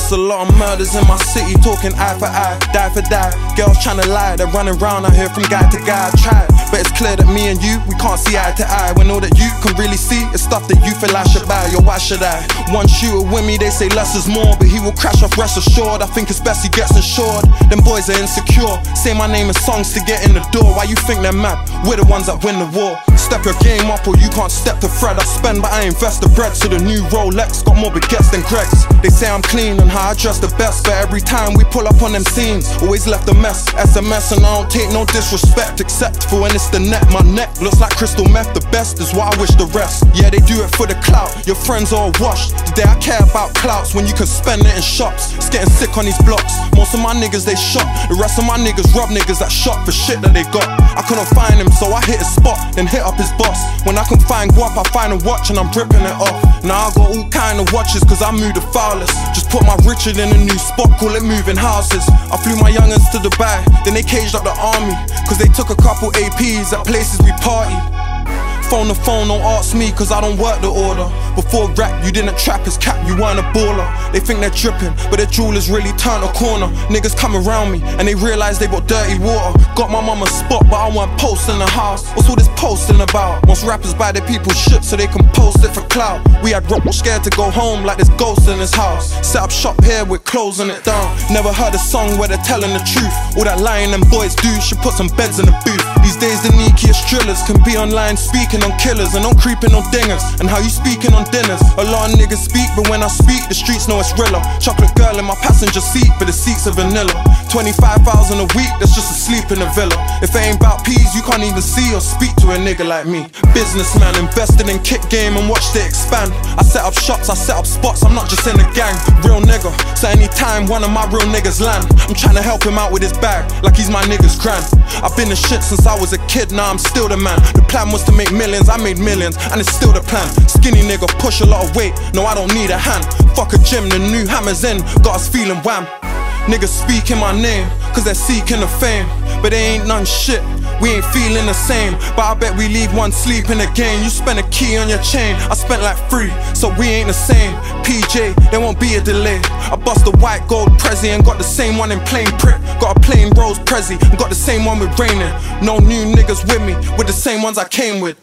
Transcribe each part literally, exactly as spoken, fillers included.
It's a lot of murders in my city, talking eye for eye, die for die. Girls tryna lie, they're running round out here from guy to guy. I tried, but it's clear that me and you, we can't see eye to eye. When all that you can really see is stuff that you feel I should buy. Yo, why should I? One shooter with me, they say less is more, but he will crash off, rest assured. I think it's best he gets insured. Them boys are insecure, say my name in songs to get in the door. Why you think they're mad? We're the ones that win the war. Step your game up or you can't step the thread. I spend but I invest the bread, so the new Rolex got more baguettes than Greg's. They say I'm clean and how I dress the best, but every time we pull up on them scenes, always left a mess. S M S and I don't take no disrespect, except for when it's the net. My neck looks like crystal meth, the best is what I wish the rest. Yeah, they do it for the clout, your friends are washed. Today I care about clouts when you can spend it in shops. It's getting sick on these blocks, most of my niggas they shot. The rest of my niggas rob niggas that shot for shit that they got. I couldn't find him, so I hit his spot, then hit up his boss. When I can find guap, I find a watch and I'm ripping it off. Now I got all kind of watches cause I move the foulest. Just put my Richard in a new spot, call it moving houses. I flew my youngins to Dubai, then they caged up the army, cause they took a couple A Ps at places we partied. Phone to phone, don't ask me cause I don't work the order. Before rap, you didn't trap his cap, you weren't a baller. They think they're dripping, but their jewelers really turned a corner. Niggas come around me, and they realize they bought dirty water. Got my mama's spot, but I want posts in the house. What's all this posting about? Most rappers buy their people's shit so they can post it for clout. We had rock scared to go home like there's ghosts in his house. Set up shop here, we're closing it down. Never heard a song where they're telling the truth. All that lying them boys do should put some beds in the booth. These days the neakiest drillers can be online speaking on killers and on creeping on dingers. And how you speaking on dinners? A lot of niggas speak, but when I speak, the streets know it's realer. Chocolate girl in my passenger seat, but the seats are vanilla. Twenty-five thousand a week, that's just a sleep in a villa. If it ain't about peas, you can't even see or speak to a nigga like me. Businessman, invested in kick game and watched it expand. I set up shops, I set up spots, I'm not just in the gang. Real nigga, so anytime one of my real niggas land, I'm trying to help him out with his bag, like he's my nigga's grand. I've been the shit since I was a kid, now I'm still the man. The plan was to make millions, I made millions, and it's still the plan. Skinny nigga, push a lot of weight, no I don't need a hand. Fuck a gym, the new hammer's in, got us feeling wham. Niggas speaking my name, cause they're seeking the fame, but they ain't none shit, we ain't feeling the same. But I bet we leave one sleeping again. You spent a key on your chain, I spent like three, so we ain't the same. P J, there won't be a delay. I bust a white gold Prezi and got the same one in plain prick. Got a plain rose Prezi and got the same one with raining. No new niggas with me, with the same ones I came with.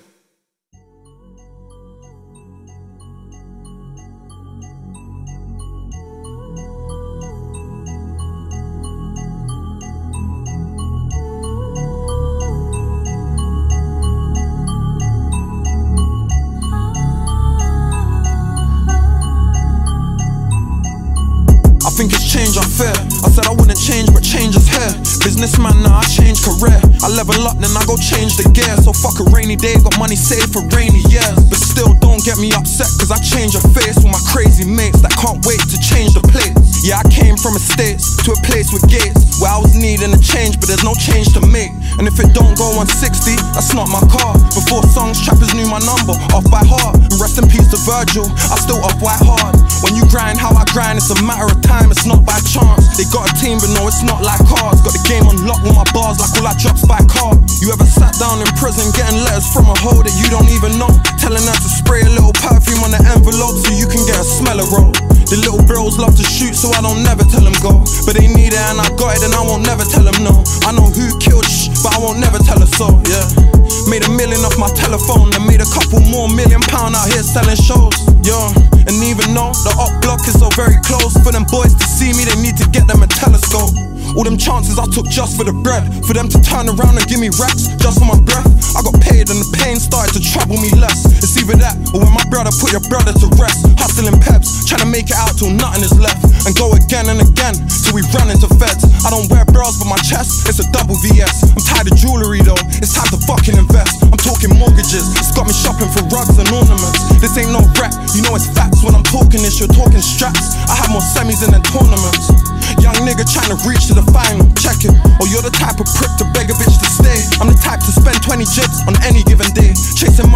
I think it's change unfair. I said I wouldn't change, but change is here. Businessman, now I change career. I level up, then I go change the gear. So fuck a rainy day, got money saved for rainy years. But still, don't get me upset, cause I change your face with my crazy mates that can't wait to change the place. Yeah, I came from estates to a place with gates, where I was needing a change, but there's no change to make. And if it don't go one sixty, that's not my car. Before songs, trappers knew my number, off by heart. And rest in peace to Virgil, I still up white hard. When you grind how I grind, it's a matter of time, it's not by chance. They got a team, but no, it's not like cars. Got the game on lock with my bars, like all I drops by car. You ever sat down in prison, getting letters from a hoe that you don't even know, telling her to spray a little perfume on the envelope so you can get a smell of roll. The little bros love to shoot, so I don't never tell them go. But they need it and I got it and I won't never tell them no. I know who killed shh, but I won't never tell her so, yeah. Made a million off my telephone and made a couple more million pound out here selling shows, yo. And even though the up block is so very close, for them boys to see me, they need to get them a telescope. All them chances I took just for the bread, for them to turn around and give me racks just for my breath. I got paid and the pain started to trouble me less. It's either that or when my brother put your brother to rest. Hustling peps, trying to make it out till nothing is left, and go again and again till we run into feds. I don't wear bras but my chest, it's a double V S. I'm tired of jewelry though, it's time to fucking invest. I'm talking mortgages, it's got me shopping for rugs and ornaments. This ain't no rap, you know it's facts. When I'm talking this, you're talking straps. I have more semis than tournaments. Young nigga trying to reach to the final, check it. Or you're the type of prick to beg a bitch to stay. I'm the type to spend twenty jibs on any given day, chasing money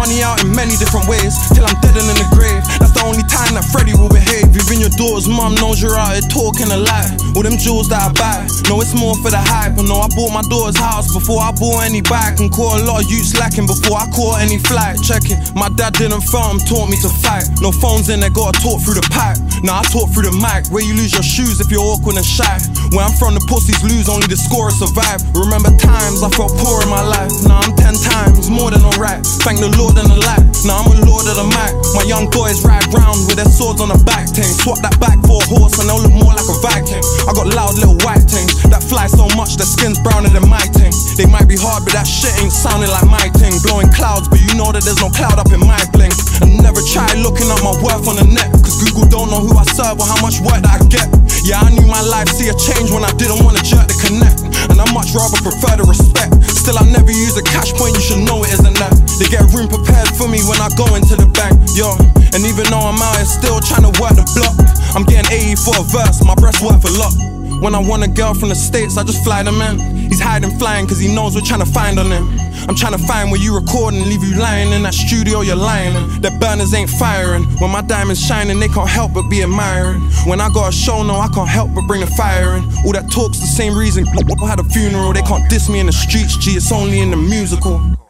money out in many different ways, till I'm dead and in the grave. That's the only time that Freddie will behave. Even your daughter's mum knows you're out here talking a lie. All them jewels that I buy, no, it's more for the hype. I know I bought my daughter's house before I bought any bike, and caught a lot of youths lacking before I caught any flight. Check it, my dad didn't film, taught me to fight. No phones in there, gotta talk through the pipe. Now I talk through the mic, where you lose your shoes if you're awkward and shy. Where I'm from, the pussies lose, only the scorers survive. Remember times I felt poor in my life, now I'm ten times more than alright. Thank the Lord and the light, now I'm a lord of the mic. My young boys ride round with their swords on the back thing. Swap that back for a horse and they'll look more like a Viking. I got loud little white things that fly so much their skin's browner than my thing. They might be hard but that shit ain't sounding like my thing. Blowing clouds but you know that there's no cloud up in my bling. And never try looking up my worth on the net, cause Google don't know who I serve or how much work that I get. Yeah, I knew my life see a change when I didn't want to jerk the connect, and I much rather prefer the respect. Still I never use a cash point, you should know it isn't that. They get room prepared for me when I go into the bank, yo. And even though I'm out here still trying to work the block, I'm getting eighty for a verse, my breath's worth a lot. When I want a girl from the States, I just fly them in. He's hiding flying cause he knows we're trying to find on him. I'm trying to find where you record and leave you lying in that studio you're lying in. Their burners ain't firing. When my diamonds shining, they can't help but be admiring. When I got a show, no, I can't help but bring the fire in. All that talk's the same reason I had a funeral. They can't diss me in the streets, G, it's only in the musical.